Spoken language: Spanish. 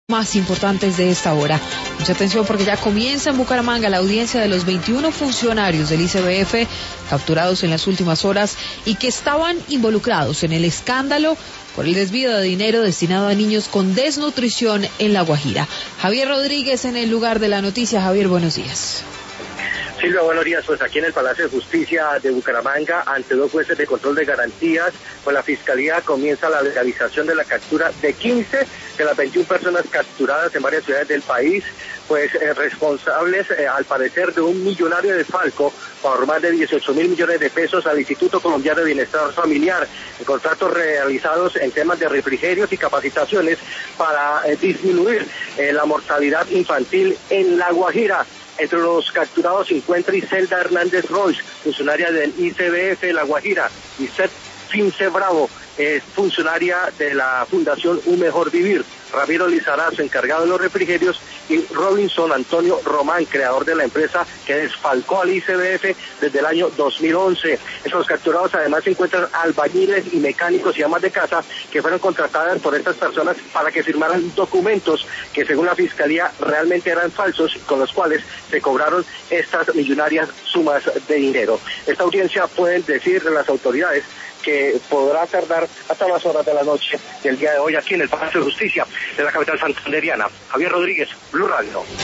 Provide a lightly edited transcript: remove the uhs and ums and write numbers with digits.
Más importantes de esta hora. Mucha atención porque ya comienza en Bucaramanga la audiencia de los 21 funcionarios del ICBF capturados en las últimas horas y que estaban involucrados en el escándalo por el desvío de dinero destinado a niños con desnutrición en La Guajira. Javier Rodríguez en el lugar de la noticia. Javier, buenos días. Silvia, buenos días. Pues aquí en el Palacio de Justicia de Bucaramanga, ante dos jueces de control de garantías, pues la Fiscalía comienza la legalización de la captura de 15 de las 21 personas capturadas en varias ciudades del país, pues responsables, al parecer, de un millonario desfalco por más de 18.000 millones de pesos al Instituto Colombiano de Bienestar Familiar, en contratos realizados en temas de refrigerios y capacitaciones para disminuir la mortalidad infantil en La Guajira. Entre los capturados se encuentra Iselda Hernández Royce, funcionaria del ICBF La Guajira, y Seth Fince Bravo, funcionaria de la Fundación Un Mejor Vivir, Ramiro Lizarazo, encargado de los refrigerios, y Robinson Antonio Román, creador de la empresa que desfalcó al ICBF desde el año 2011. Entre los capturados además se encuentran albañiles y mecánicos y amas de casa que fueron contratadas por estas personas para que firmaran documentos que según la Fiscalía realmente eran falsos, con los cuales se cobraron estas millonarias sumas de dinero. Esta audiencia, pueden decir las autoridades, que podrá tardar hasta las horas de la noche del día de hoy aquí en el Palacio de Justicia de la capital santandereana. Javier Rodríguez, Blue Radio.